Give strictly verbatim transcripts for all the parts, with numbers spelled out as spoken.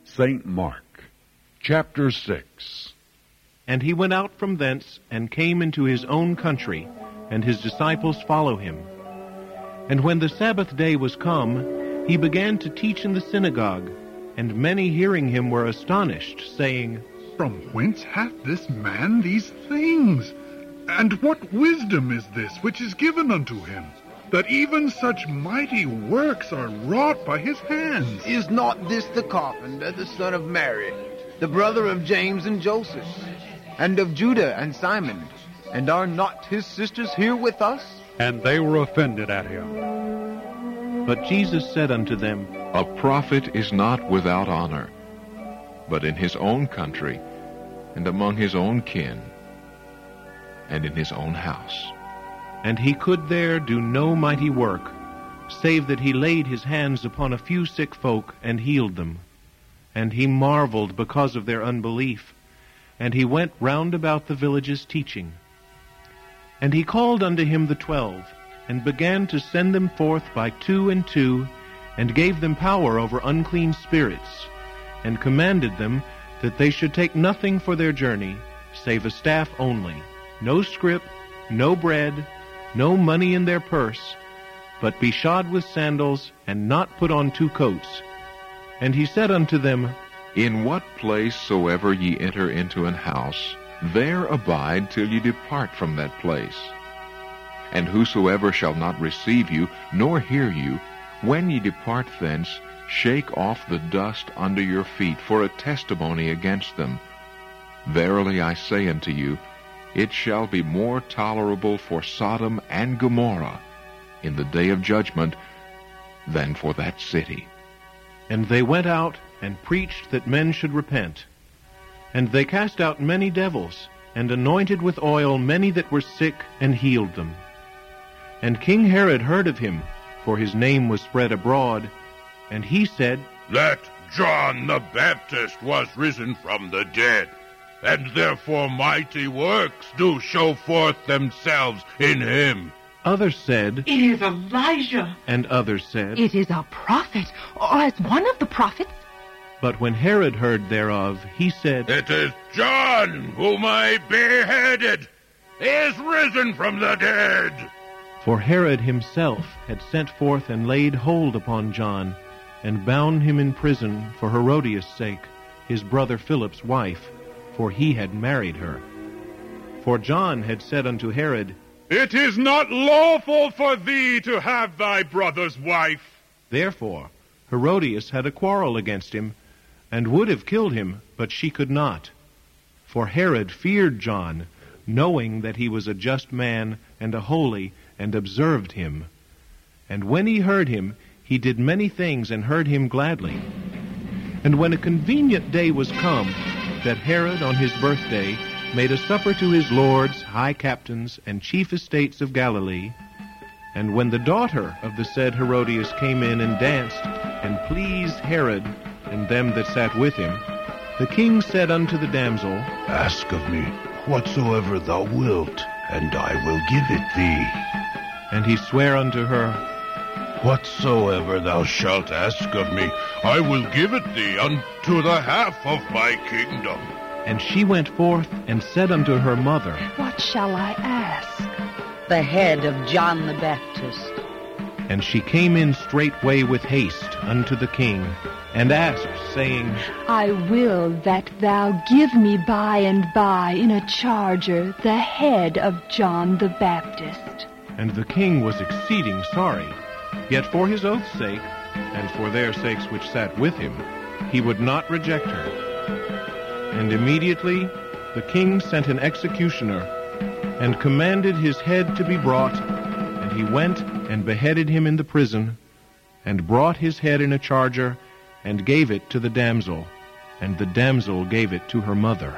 Saint Mark, chapter six. And he went out from thence, and came into his own country, and his disciples follow him. And when the Sabbath day was come, he began to teach in the synagogue, and many hearing him were astonished, saying, From whence hath this man these things? And what wisdom is this which is given unto him, that even such mighty works are wrought by his hands? Is not this the carpenter, the son of Mary, the brother of James and Joseph, and of Judah and Simon? And are not his sisters here with us? And they were offended at him. But Jesus said unto them, A prophet is not without honor, but in his own country, and among his own kin, and in his own house. And he could there do no mighty work, save that he laid his hands upon a few sick folk, and healed them. And he marveled because of their unbelief. And he went round about the villages teaching. And he called unto him the twelve, and began to send them forth by two and two, and gave them power over unclean spirits, and commanded them that they should take nothing for their journey, save a staff only, no scrip, no bread, no money in their purse, but be shod with sandals, and not put on two coats. And he said unto them, In what place soever ye enter into an house, there abide till ye depart from that place. And whosoever shall not receive you, nor hear you, when ye depart thence, shake off the dust under your feet for a testimony against them. Verily I say unto you, it shall be more tolerable for Sodom and Gomorrah in the day of judgment than for that city. And they went out and preached that men should repent. And they cast out many devils, and anointed with oil many that were sick, and healed them. And King Herod heard of him, for his name was spread abroad, and he said, That John the Baptist was risen from the dead, and therefore mighty works do show forth themselves in him. Others said, It is Elijah. And others said, It is a prophet, or as one of the prophets. But when Herod heard thereof, he said, It is John, whom I beheaded. He is risen from the dead. For Herod himself had sent forth and laid hold upon John, and bound him in prison for Herodias' sake, his brother Philip's wife, for he had married her. For John had said unto Herod, It is not lawful for thee to have thy brother's wife. Therefore Herodias had a quarrel against him, and would have killed him, but she could not. For Herod feared John, knowing that he was a just man and a holy, and observed him. And when he heard him, he did many things, and heard him gladly. And when a convenient day was come, that Herod on his birthday made a supper to his lords, high captains, and chief estates of Galilee, and when the daughter of the said Herodias came in and danced, and pleased Herod and them that sat with him, the king said unto the damsel, Ask of me whatsoever thou wilt, and I will give it thee. And he sware unto her, Whatsoever thou shalt ask of me, I will give it thee unto the half of my kingdom. And she went forth and said unto her mother, What shall I ask? The head of John the Baptist. And she came in straightway with haste unto the king, and asked, saying, I will that thou give me by and by in a charger the head of John the Baptist. And the king was exceeding sorry, yet for his oath's sake, and for their sakes which sat with him, he would not reject her. And immediately the king sent an executioner, and commanded his head to be brought, and he went and beheaded him in the prison, and brought his head in a charger, and gave it to the damsel, and the damsel gave it to her mother.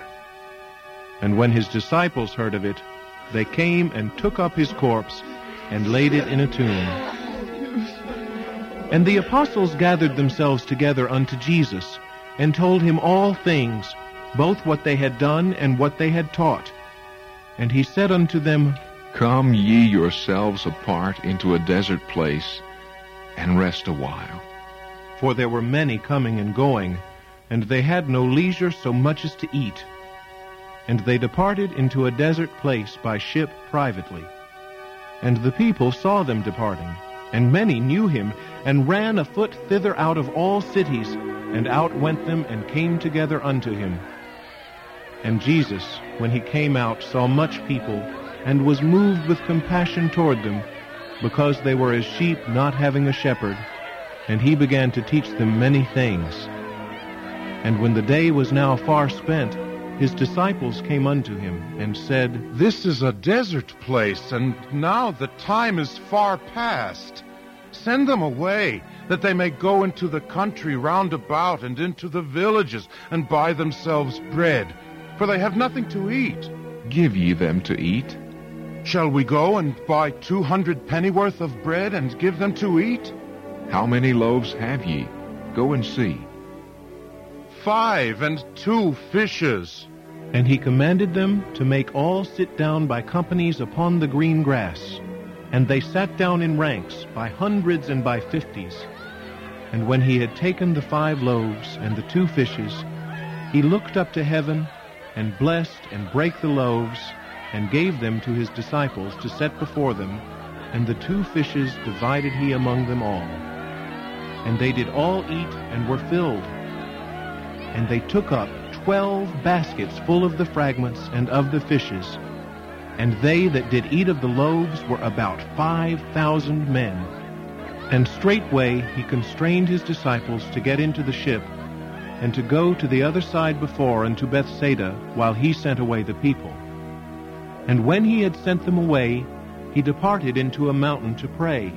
And when his disciples heard of it, they came and took up his corpse, and laid it in a tomb. And the apostles gathered themselves together unto Jesus, and told him all things, both what they had done and what they had taught. And he said unto them, Come ye yourselves apart into a desert place, and rest a while. For there were many coming and going, and they had no leisure so much as to eat. And they departed into a desert place by ship privately. And the people saw them departing, and many knew him, and ran afoot thither out of all cities, and out went them, and came together unto him. And Jesus, when he came out, saw much people, and was moved with compassion toward them, because they were as sheep not having a shepherd, and he began to teach them many things. And when the day was now far spent, his disciples came unto him, and said, This is a desert place, and now the time is far past. Send them away, that they may go into the country round about, and into the villages, and buy themselves bread, for they have nothing to eat. Give ye them to eat. Shall we go and buy two hundred pennyworth of bread, and give them to eat? How many loaves have ye? Go and see. Five, and two fishes. And he commanded them to make all sit down by companies upon the green grass. And they sat down in ranks, by hundreds and by fifties. And when he had taken the five loaves and the two fishes, he looked up to heaven, and blessed, and brake the loaves, and gave them to his disciples to set before them, and the two fishes divided he among them all. And they did all eat, and were filled. And they took up twelve baskets full of the fragments and of the fishes. And they that did eat of the loaves were about five thousand men. And straightway he constrained his disciples to get into the ship, and to go to the other side before unto Bethsaida, while he sent away the people. And when he had sent them away, he departed into a mountain to pray.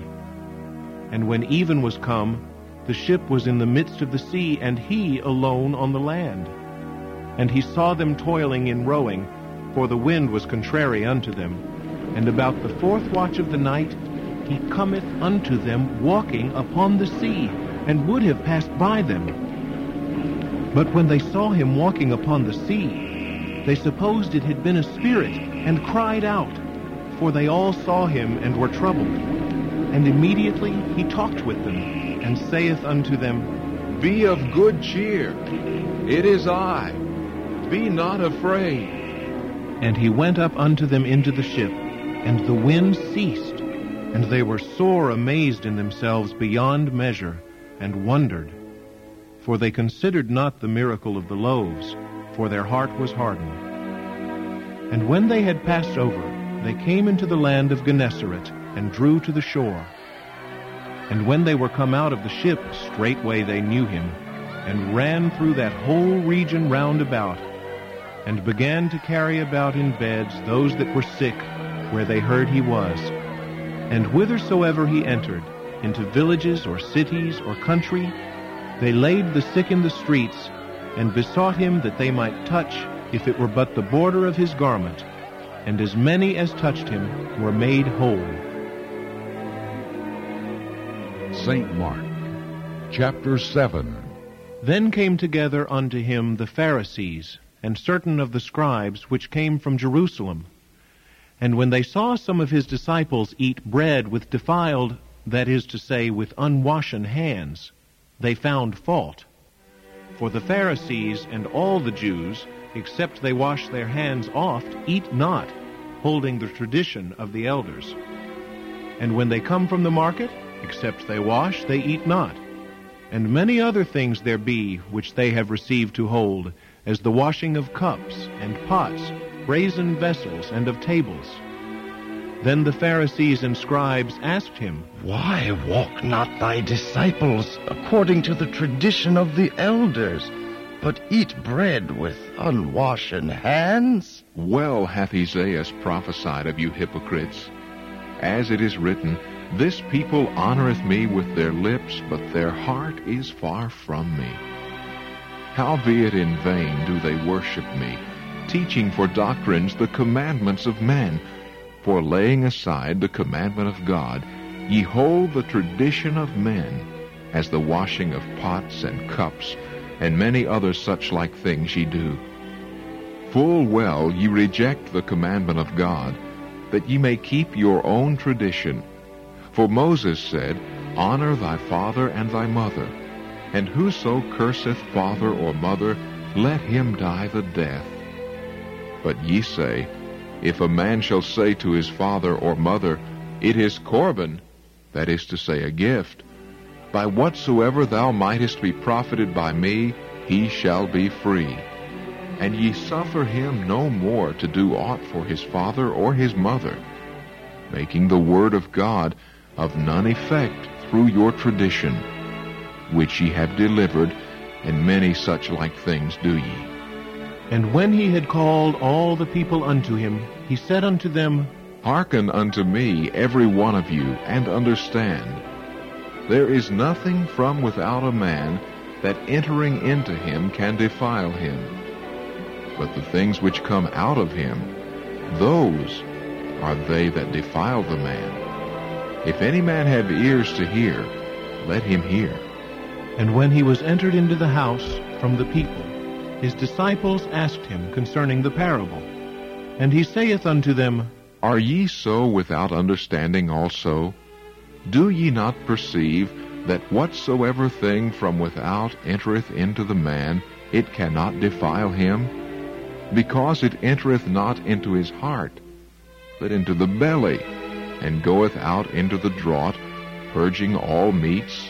And when even was come, the ship was in the midst of the sea, and he alone on the land. And he saw them toiling in rowing, for the wind was contrary unto them. And about the fourth watch of the night he cometh unto them walking upon the sea, and would have passed by them. But when they saw him walking upon the sea, they supposed it had been a spirit, and cried out, for they all saw him and were troubled. And immediately he talked with them, and saith unto them, Be of good cheer, it is I, be not afraid. And he went up unto them into the ship, and the wind ceased, and they were sore amazed in themselves beyond measure, and wondered. For they considered not the miracle of the loaves, for their heart was hardened. And when they had passed over, they came into the land of Gennesaret, and drew to the shore. And when they were come out of the ship, straightway they knew him, and ran through that whole region round about, and began to carry about in beds those that were sick, where they heard he was. And whithersoever he entered, into villages or cities or country, they laid the sick in the streets, and besought him that they might touch, if it were but the border of his garment. And as many as touched him were made whole. Saint Mark, chapter seven. Then came together unto him the Pharisees, and certain of the scribes which came from Jerusalem. And when they saw some of his disciples eat bread with defiled, that is to say, with unwashen hands, they found fault. For the Pharisees and all the Jews, except they wash their hands oft, eat not, holding the tradition of the elders. And when they come from the market, except they wash, they eat not. And many other things there be which they have received to hold, as the washing of cups and pots, brazen vessels, and of tables. Then the Pharisees and scribes asked him, Why walk not thy disciples according to the tradition of the elders, but eat bread with unwashen hands? Well hath Isaiah prophesied of you hypocrites. As it is written, This people honoreth me with their lips, but their heart is far from me. Howbeit in vain do they worship me, teaching for doctrines the commandments of men. For laying aside the commandment of God, ye hold the tradition of men, as the washing of pots and cups, and many other such like things ye do. Full well ye reject the commandment of God, that ye may keep your own tradition. For Moses said, Honor thy father and thy mother, And whoso curseth father or mother, let him die the death. But ye say, If a man shall say to his father or mother, It is Corban, that is to say, a gift, by whatsoever thou mightest be profited by me, he shall be free. And ye suffer him no more to do aught for his father or his mother, making the word of God of none effect through your tradition, which ye have delivered, and many such like things do ye. And when he had called all the people unto him, he said unto them, Hearken unto me, every one of you, and understand. There is nothing from without a man that entering into him can defile him. But the things which come out of him, those are they that defile the man. If any man have ears to hear, let him hear. And when he was entered into the house from the people, his disciples asked him concerning the parable. And he saith unto them, Are ye so without understanding also? Do ye not perceive that whatsoever thing from without entereth into the man, it cannot defile him? Because it entereth not into his heart, but into the belly, and goeth out into the draught, purging all meats?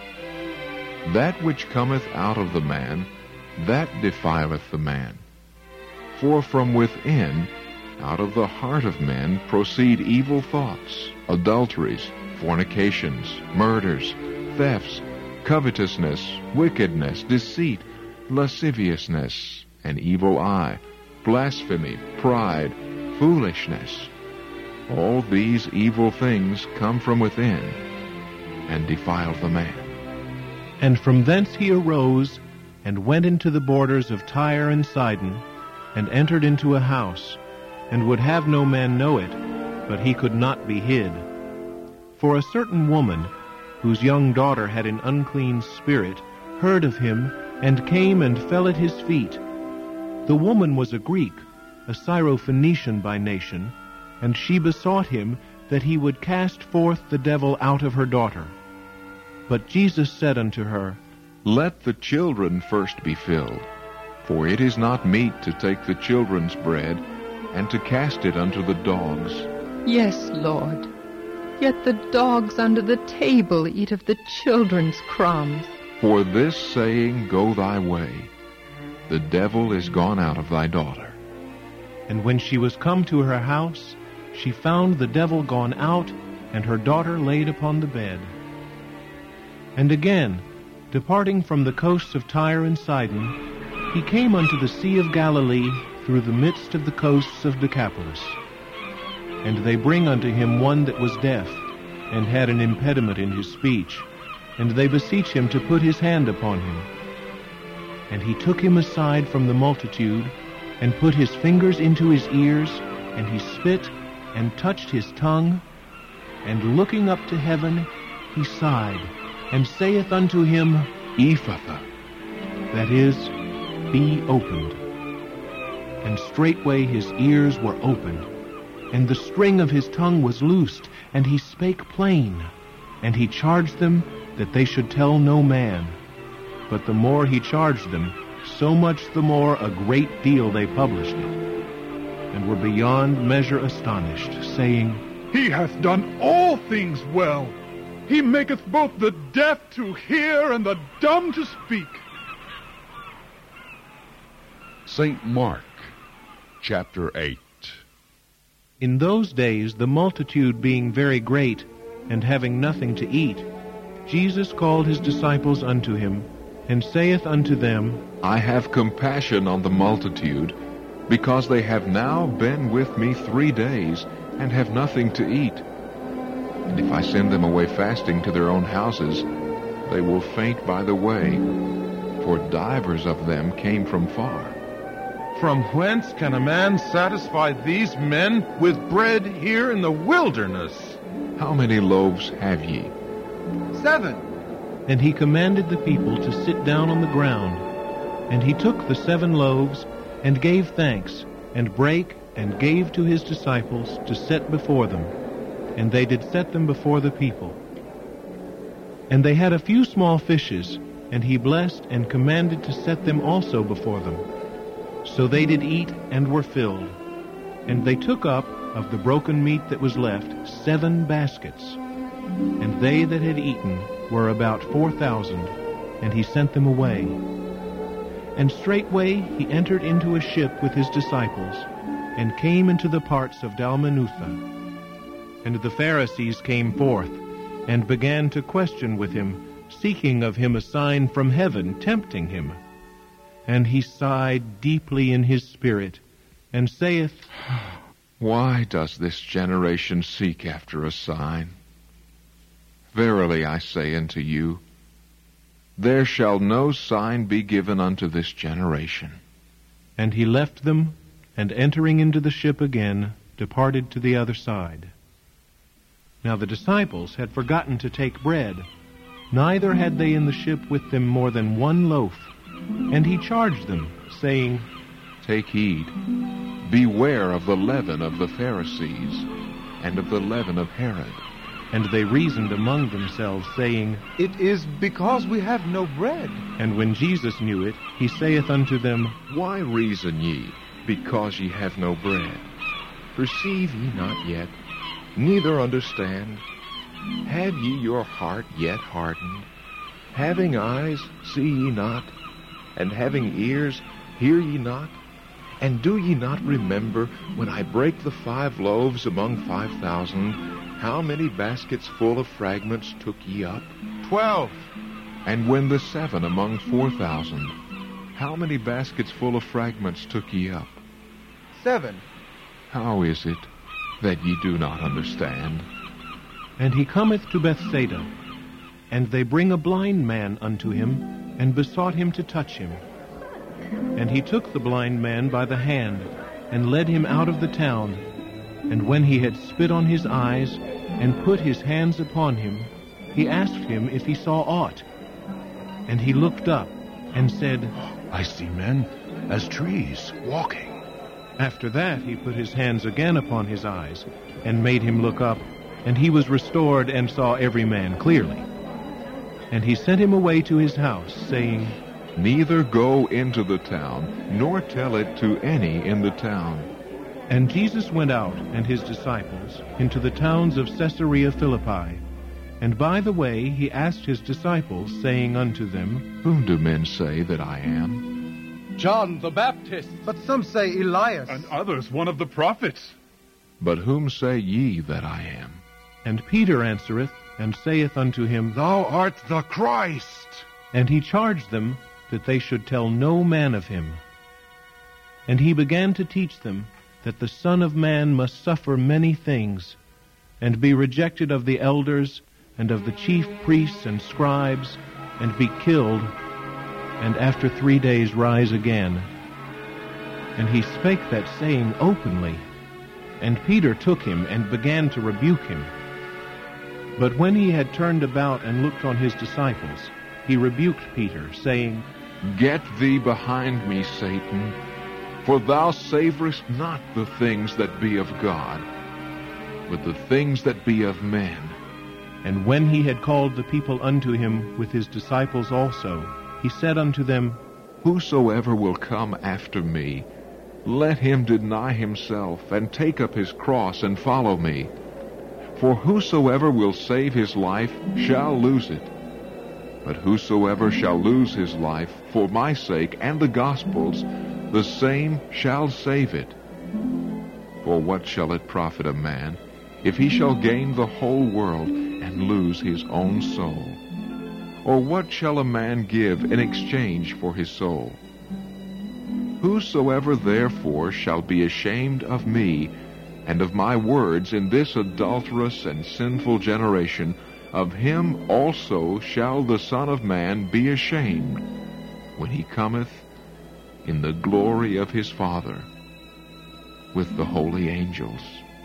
That which cometh out of the man, that defileth the man. For from within, out of the heart of men, proceed evil thoughts, adulteries, fornications, murders, thefts, covetousness, wickedness, deceit, lasciviousness, an evil eye, blasphemy, pride, foolishness. All these evil things come from within, and defile the man. And from thence he arose, and went into the borders of Tyre and Sidon, and entered into a house, and would have no man know it, but he could not be hid. For a certain woman, whose young daughter had an unclean spirit, heard of him, and came and fell at his feet. The woman was a Greek, a Syrophoenician by nation, and she besought him that he would cast forth the devil out of her daughter. But Jesus said unto her, Let the children first be filled, for it is not meet to take the children's bread, and to cast it unto the dogs. Yes, Lord. Yet the dogs under the table eat of the children's crumbs. For this saying, Go thy way. The devil is gone out of thy daughter. And when she was come to her house, she found the devil gone out, and her daughter laid upon the bed. And again, departing from the coasts of Tyre and Sidon, he came unto the Sea of Galilee through the midst of the coasts of Decapolis. And they bring unto him one that was deaf, and had an impediment in his speech, and they beseech him to put his hand upon him. And he took him aside from the multitude, and put his fingers into his ears, and he spit, and touched his tongue, and looking up to heaven, he sighed, and saith unto him, Ephphatha, that is, be opened. And straightway his ears were opened, and the string of his tongue was loosed, and he spake plain. And he charged them that they should tell no man. But the more he charged them, so much the more a great deal they published it, and were beyond measure astonished, saying, He hath done all things well. He maketh both the deaf to hear and the dumb to speak. Saint Mark, chapter eight. In those days, the multitude being very great, and having nothing to eat, Jesus called his disciples unto him, and saith unto them, I have compassion on the multitude, because they have now been with me three days, and have nothing to eat. And if I send them away fasting to their own houses, they will faint by the way, for divers of them came from far. From whence can a man satisfy these men with bread here in the wilderness? How many loaves have ye? Seven. And he commanded the people to sit down on the ground. And he took the seven loaves, and gave thanks, and brake, and gave to his disciples to set before them. And they did set them before the people. And they had a few small fishes, And he blessed and commanded to set them also before them. So they did eat and were filled. And they took up of the broken meat that was left seven baskets. And they that had eaten were about four thousand, and he sent them away. And straightway he entered into a ship with his disciples, and came into the parts of Dalmanutha. And the Pharisees came forth, and began to question with him, seeking of him a sign from heaven, tempting him. And he sighed deeply in his spirit, and saith, Why does this generation seek after a sign? Verily I say unto you, there shall no sign be given unto this generation. And he left them, and entering into the ship again, departed to the other side. Now the disciples had forgotten to take bread, neither had they in the ship with them more than one loaf. And he charged them, saying, Take heed, beware of the leaven of the Pharisees, and of the leaven of Herod. And they reasoned among themselves, saying, It is because we have no bread. And when Jesus knew it, he saith unto them, Why reason ye, because ye have no bread? Perceive ye not yet, neither understand? Have ye your heart yet hardened? Having eyes, see ye not? And having ears, hear ye not? And do ye not remember, when I brake the five loaves among five thousand, how many baskets full of fragments took ye up? Twelve. And when the seven among four thousand, how many baskets full of fragments took ye up? Seven. How is it that ye do not understand? And he cometh to Bethsaida, and they bring a blind man unto him, and besought him to touch him. And he took the blind man by the hand, and led him out of the town. And when he had spit on his eyes, and put his hands upon him, he asked him if he saw aught. And he looked up, and said, I see men as trees, walking. After that he put his hands again upon his eyes, and made him look up, and he was restored, and saw every man clearly. And he sent him away to his house, saying, Neither go into the town, nor tell it to any in the town. And Jesus went out, and his disciples, into the towns of Caesarea Philippi. And by the way he asked his disciples, saying unto them, Whom do men say that I am? John the Baptist. But some say Elias. And others one of the prophets. But whom say ye that I am? And Peter answereth, and saith unto him, Thou art the Christ. And he charged them that they should tell no man of him. And he began to teach them that the Son of Man must suffer many things, and be rejected of the elders, and of the chief priests and scribes, and be killed, and after three days rise again. And he spake that saying openly. And Peter took him, and began to rebuke him. But when he had turned about and looked on his disciples, he rebuked Peter, saying, Get thee behind me, Satan, for thou savorest not the things that be of God, but the things that be of men. And when he had called the people unto him with his disciples also, he said unto them, Whosoever will come after me, let him deny himself, and take up his cross, and follow me. For whosoever will save his life shall lose it. But whosoever shall lose his life for my sake and the gospel's, the same shall save it. For what shall it profit a man, if he shall gain the whole world and lose his own soul? Or what shall a man give in exchange for his soul? Whosoever therefore shall be ashamed of me and of my words in this adulterous and sinful generation, of him also shall the Son of Man be ashamed, when he cometh in the glory of his Father with the holy angels.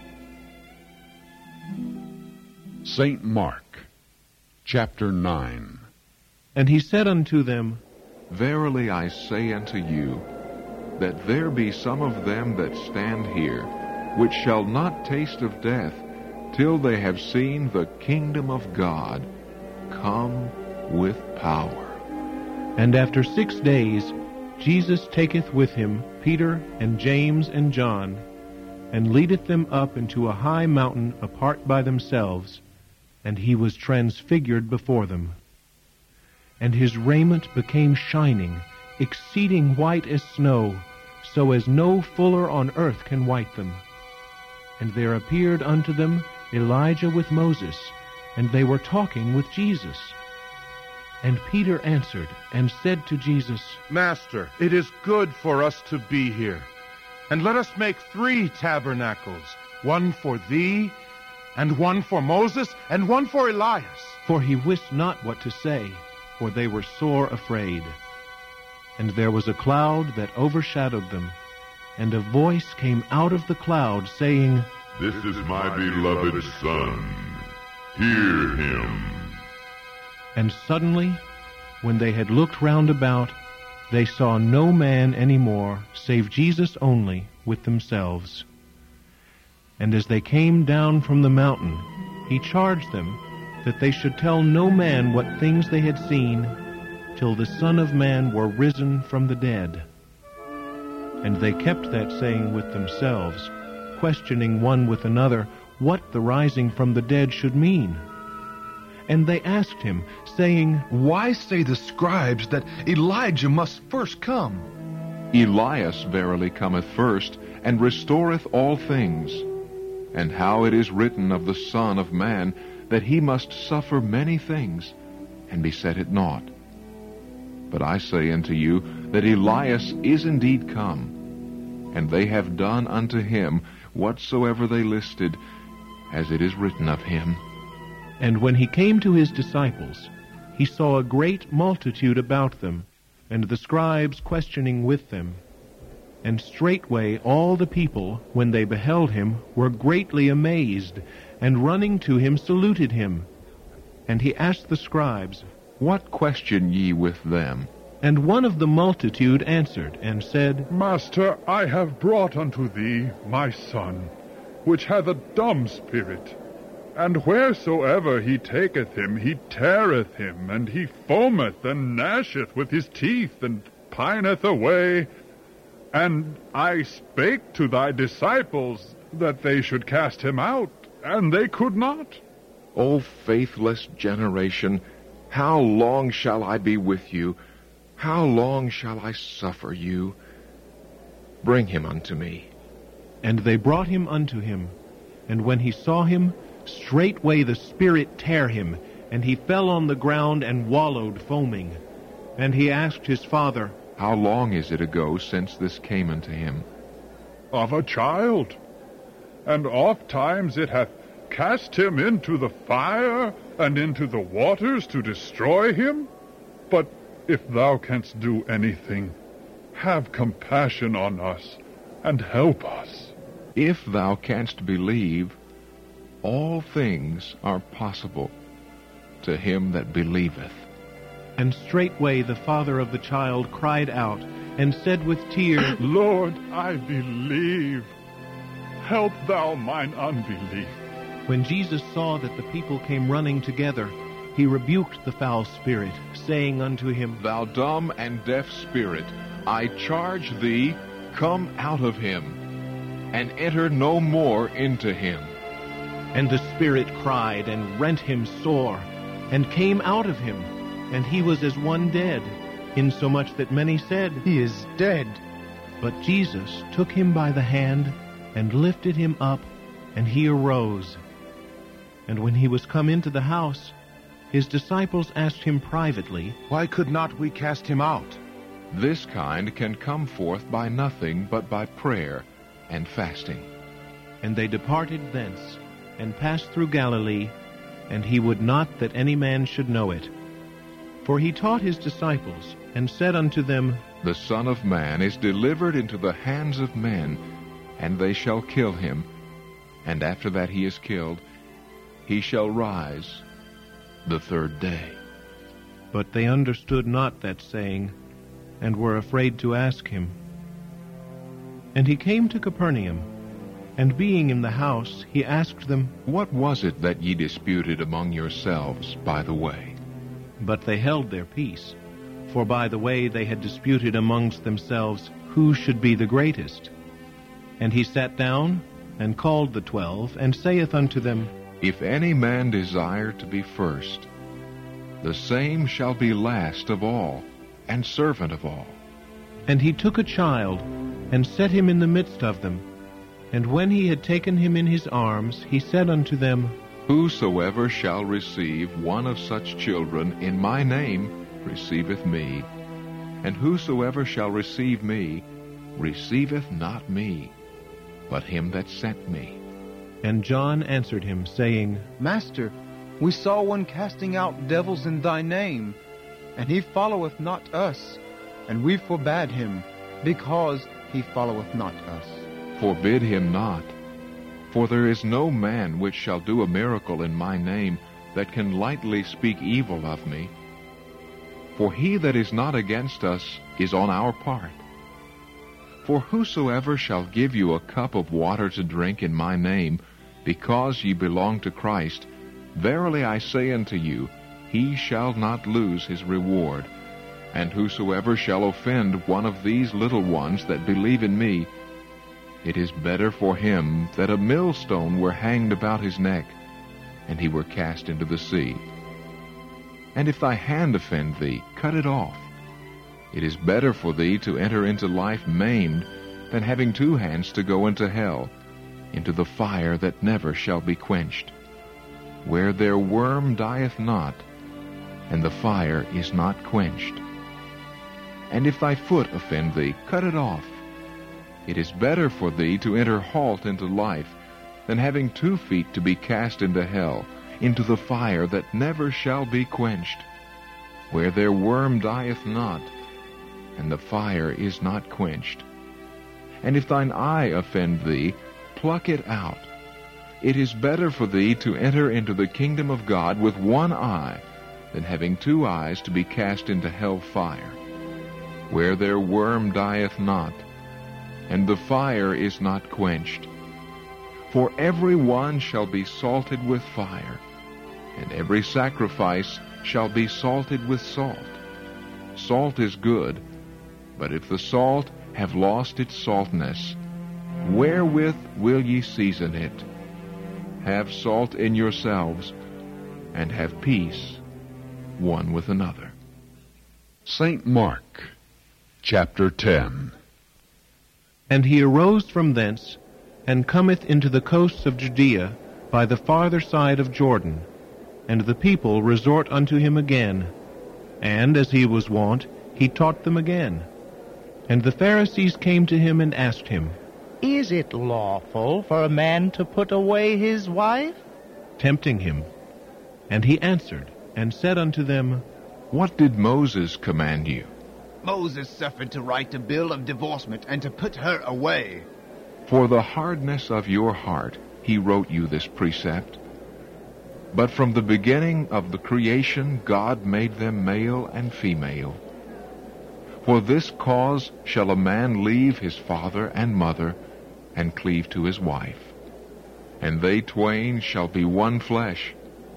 Saint Mark, chapter nine. And he said unto them, Verily I say unto you, that there be some of them that stand here, which shall not taste of death, till they have seen the kingdom of God come with power. And after six days Jesus taketh with him Peter and James and John, and leadeth them up into a high mountain apart by themselves, and he was transfigured before them. And his raiment became shining, exceeding white as snow, so as no fuller on earth can white them. And there appeared unto them Elijah with Moses, and they were talking with Jesus. And Peter answered and said to Jesus, Master, it is good for us to be here. And let us make three tabernacles, one for thee, and one for Moses, and one for Elias. For he wist not what to say, for they were sore afraid. And there was a cloud that overshadowed them, and a voice came out of the cloud, saying, This is my beloved Son. Hear him. And suddenly, when they had looked round about, they saw no man any more, save Jesus only, with themselves. And as they came down from the mountain, he charged them that they should tell no man what things they had seen, till the Son of Man were risen from the dead. And they kept that saying with themselves, questioning one with another what the rising from the dead should mean. And they asked him, saying, Why say the scribes that Elijah must first come? Elias verily cometh first, and restoreth all things. And how it is written of the Son of Man, that he must suffer many things, and be set at naught. But I say unto you, that Elias is indeed come, and they have done unto him whatsoever they listed, as it is written of him. And when he came to his disciples, he saw a great multitude about them, and the scribes questioning with them. And straightway all the people, when they beheld him, were greatly amazed, and running to him saluted him. And he asked the scribes, What question ye with them? And one of the multitude answered, and said, Master, I have brought unto thee my son, which hath a dumb spirit. And wheresoever he taketh him, he teareth him, and he foameth and gnasheth with his teeth, and pineth away. And I spake to thy disciples that they should cast him out, and they could not. O faithless generation, how long shall I be with you? How long shall I suffer you? Bring him unto me. And they brought him unto him. And when he saw him, straightway the spirit tare him, and he fell on the ground and wallowed foaming. And he asked his father, How long is it ago since this came unto him? Of a child. And oft times it hath cast him into the fire, and into the waters to destroy him. But if thou canst do anything, have compassion on us, and help us. If thou canst believe, all things are possible to him that believeth. And straightway the father of the child cried out, and said with tears, Lord, I believe. Help thou mine unbelief. When Jesus saw that the people came running together, he rebuked the foul spirit, saying unto him, Thou dumb and deaf spirit, I charge thee, come out of him, and enter no more into him. And the spirit cried, and rent him sore, and came out of him, and he was as one dead, insomuch that many said, He is dead. But Jesus took him by the hand, and lifted him up, and he arose. And when he was come into the house, his disciples asked him privately, Why could not we cast him out? This kind can come forth by nothing but by prayer and fasting. And they departed thence, and passed through Galilee, and he would not that any man should know it. For he taught his disciples, and said unto them, The Son of Man is delivered into the hands of men, and they shall kill him, and after that he is killed, he shall rise the third day. But they understood not that saying, and were afraid to ask him. And he came to Capernaum, and being in the house, he asked them, What was it that ye disputed among yourselves by the way? But they held their peace. for by the way they had disputed amongst themselves who should be the greatest. And he sat down, and called the twelve, and saith unto them, If any man desire to be first, the same shall be last of all, and servant of all. And he took a child, and set him in the midst of them. And when he had taken him in his arms, he said unto them, Whosoever shall receive one of such children in my name receiveth me, and whosoever shall receive me receiveth not me, but him that sent me. And John answered him, saying, Master, we saw one casting out devils in thy name, and he followeth not us, and we forbade him, because he followeth not us. Forbid him not. For there is no man which shall do a miracle in my name that can lightly speak evil of me. For he that is not against us is on our part. For whosoever shall give you a cup of water to drink in my name, because ye belong to Christ, verily I say unto you, he shall not lose his reward. And whosoever shall offend one of these little ones that believe in me, it is better for him that a millstone were hanged about his neck, and he were cast into the sea. And if thy hand offend thee, cut it off. It is better for thee to enter into life maimed, than having two hands to go into hell, into the fire that never shall be quenched, where their worm dieth not, and the fire is not quenched. And if thy foot offend thee, cut it off. It is better for thee to enter halt into life, than having two feet to be cast into hell, into the fire that never shall be quenched, where their worm dieth not, and the fire is not quenched. And if thine eye offend thee, pluck it out. It is better for thee to enter into the kingdom of God with one eye, than having two eyes to be cast into hell fire, where their worm dieth not, and the fire is not quenched. For every one shall be salted with fire, and every sacrifice shall be salted with salt. Salt is good, but if the salt have lost its saltness, wherewith will ye season it? Have salt in yourselves, and have peace one with another. Saint Mark, chapter ten. And he arose from thence, and cometh into the coasts of Judea by the farther side of Jordan. And the people resort unto him again. And, as he was wont, he taught them again. And the Pharisees came to him and asked him, Is it lawful for a man to put away his wife? Tempting him. And he answered, and said unto them, What did Moses command you? Moses suffered to write a bill of divorcement and to put her away. For the hardness of your heart he wrote you this precept. But from the beginning of the creation God made them male and female. For this cause shall a man leave his father and mother, and cleave to his wife, and they twain shall be one flesh.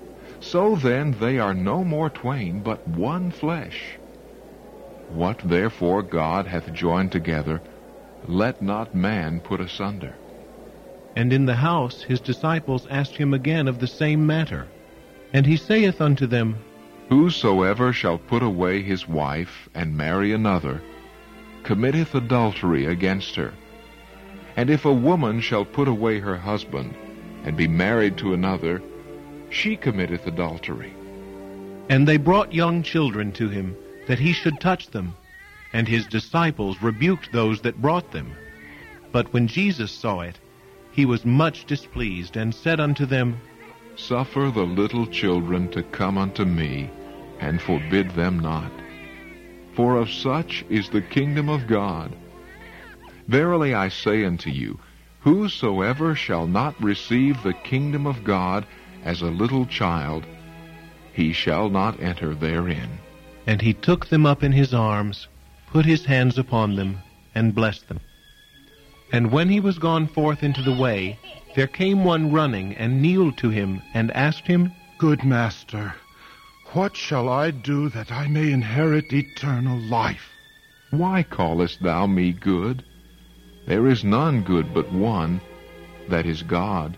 So then they are no more twain, but one flesh. What therefore God hath joined together, let not man put asunder. And in the house his disciples asked him again of the same matter. And he saith unto them, Whosoever shall put away his wife, and marry another, committeth adultery against her. And if a woman shall put away her husband, and be married to another, she committeth adultery. And they brought young children to him, that he should touch them. And his disciples rebuked those that brought them. But when Jesus saw it, he was much displeased, and said unto them, Suffer the little children to come unto me, and forbid them not. For of such is the kingdom of God. Verily I say unto you, whosoever shall not receive the kingdom of God as a little child, he shall not enter therein. And he took them up in his arms, put his hands upon them, and blessed them. And when he was gone forth into the way, there came one running, and kneeled to him, and asked him, Good master, What shall I do that I may inherit eternal life? Why callest thou me good? There is none good but one, that is God.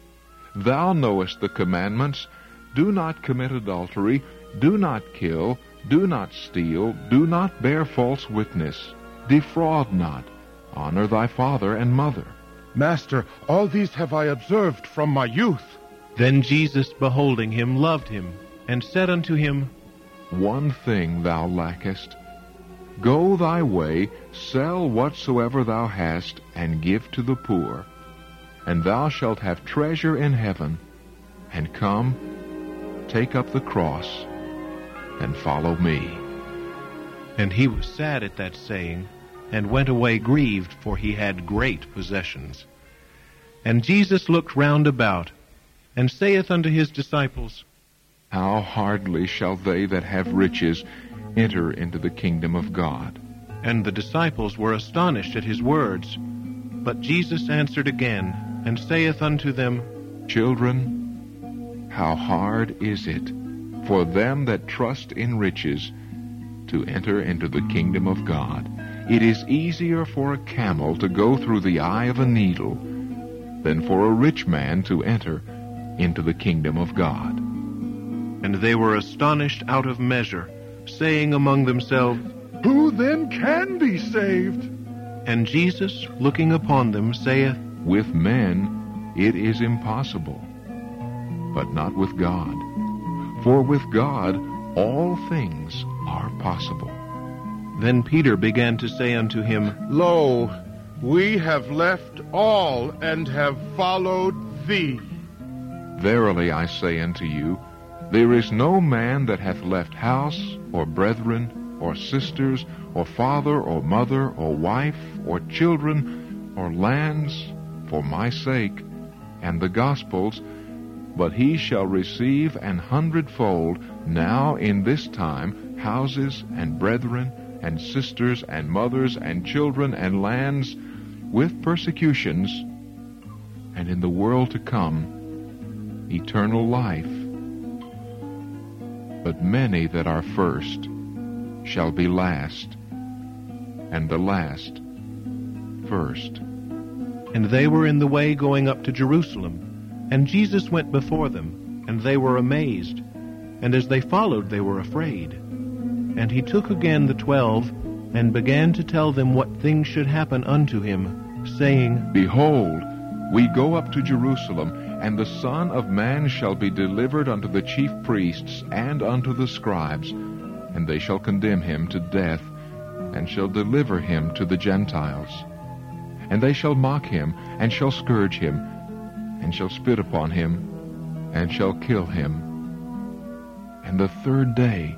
Thou knowest the commandments. Do not commit adultery, do not kill, do not steal, do not bear false witness, defraud not, honor thy father and mother. Master, all these have I observed from my youth. Then Jesus, beholding him, loved him, and said unto him, One thing thou lackest. Go thy way, sell whatsoever thou hast, and give to the poor, and thou shalt have treasure in heaven. And come, take up the cross, and follow me. And he was sad at that saying, and went away grieved, for he had great possessions. And Jesus looked round about, and saith unto his disciples, How hardly shall they that have riches enter into the kingdom of God? And the disciples were astonished at his words. But Jesus answered again, and saith unto them, Children, how hard is it for them that trust in riches to enter into the kingdom of God? It is easier for a camel to go through the eye of a needle than for a rich man to enter into the kingdom of God. And they were astonished out of measure, saying among themselves, Who then can be saved? And Jesus, looking upon them, saith, With men it is impossible, but not with God. For with God all things are possible. Then Peter began to say unto him, Lo, we have left all, and have followed thee. Verily I say unto you, there is no man that hath left house, or brethren, or sisters, or father, or mother, or wife, or children, or lands, for my sake, and the gospel's, but he shall receive an hundredfold now in this time houses, and brethren, and sisters, and mothers, and children, and lands, with persecutions, and in the world to come eternal life. But many that are first shall be last, and the last first. And they were in the way going up to Jerusalem, and Jesus went before them, and they were amazed, and as they followed they were afraid. And he took again the twelve, and began to tell them what things should happen unto him, saying, Behold, we go up to Jerusalem, and the Son of Man shall be delivered unto the chief priests and unto the scribes, and they shall condemn him to death, and shall deliver him to the Gentiles. And they shall mock him, and shall scourge him, and shall spit upon him, and shall kill him. And the third day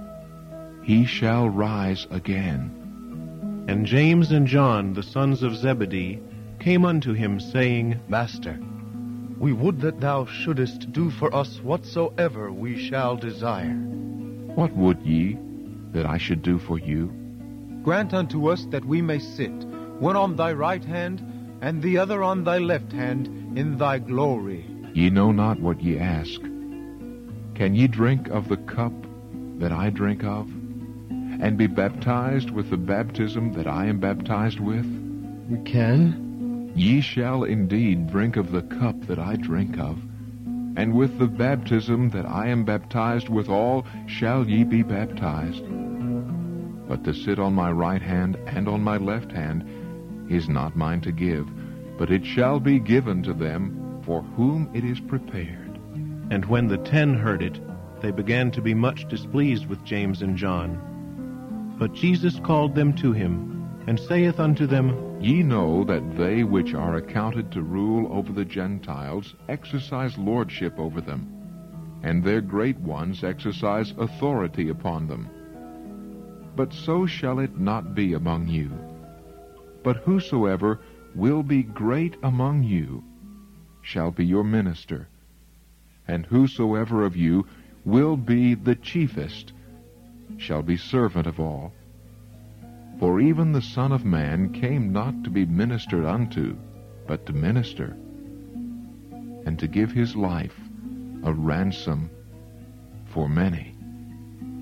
he shall rise again. And James and John, the sons of Zebedee, came unto him, saying, Master, we would that thou shouldest do for us whatsoever we shall desire. What would ye that I should do for you? Grant unto us that we may sit, one on thy right hand, and the other on thy left hand, in thy glory. Ye know not what ye ask. Can ye drink of the cup that I drink of, and be baptized with the baptism that I am baptized with? We can. Ye shall indeed drink of the cup that I drink of, and with the baptism that I am baptized withal shall ye be baptized. But to sit on my right hand and on my left hand is not mine to give, but it shall be given to them for whom it is prepared. And when the ten heard it, they began to be much displeased with James and John. But Jesus called them to him, and saith unto them, Ye know that they which are accounted to rule over the Gentiles exercise lordship over them, and their great ones exercise authority upon them. But so shall it not be among you. But whosoever will be great among you shall be your minister, and whosoever of you will be the chiefest shall be servant of all. For even the Son of Man came not to be ministered unto, but to minister, and to give his life a ransom for many.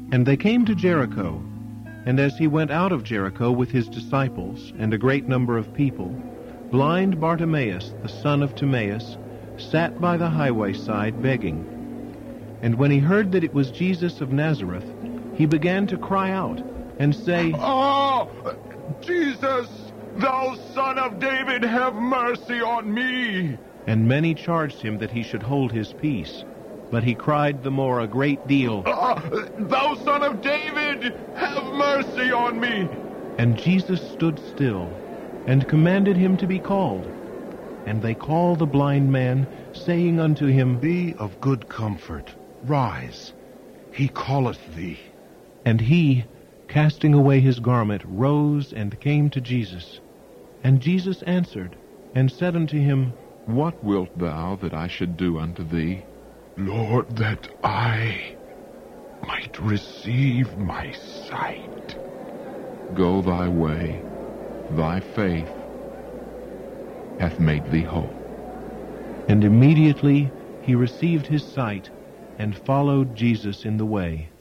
And they came to Jericho. And as he went out of Jericho with his disciples and a great number of people, blind Bartimaeus, the son of Timaeus, sat by the highway side begging. And when he heard that it was Jesus of Nazareth, he began to cry out and say, "Oh, Jesus, thou son of David, have mercy on me." And many charged him that he should hold his peace. But he cried the more a great deal, "Ah, thou son of David, have mercy on me." And Jesus stood still, and commanded him to be called. And they called the blind man, saying unto him, Be of good comfort, rise, he calleth thee. And he, casting away his garment, rose and came to Jesus. And Jesus answered, and said unto him, What wilt thou that I should do unto thee? Lord, that I might receive my sight. Go thy way, thy faith hath made thee whole. And immediately he received his sight, and followed Jesus in the way.